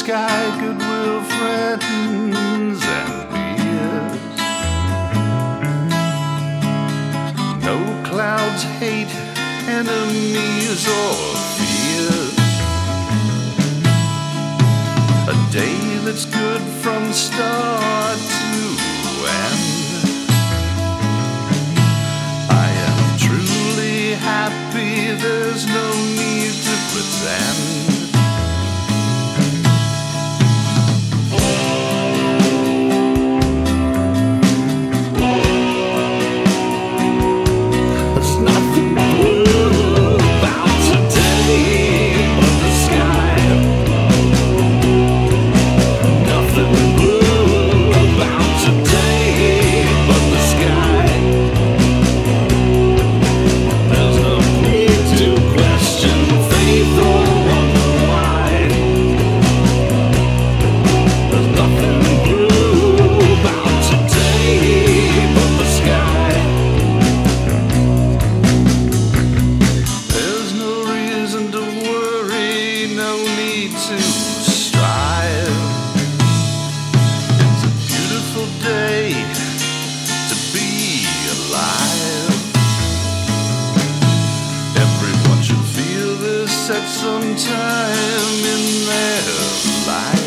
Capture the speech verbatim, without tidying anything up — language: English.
sky, goodwill, friends, and beers. No clouds, hate, enemies, or fears. A day that's good from start to end. I am truly happy, there's no need to pretend. To strive. It's a beautiful day to be alive. Everyone should feel this at some time in their life.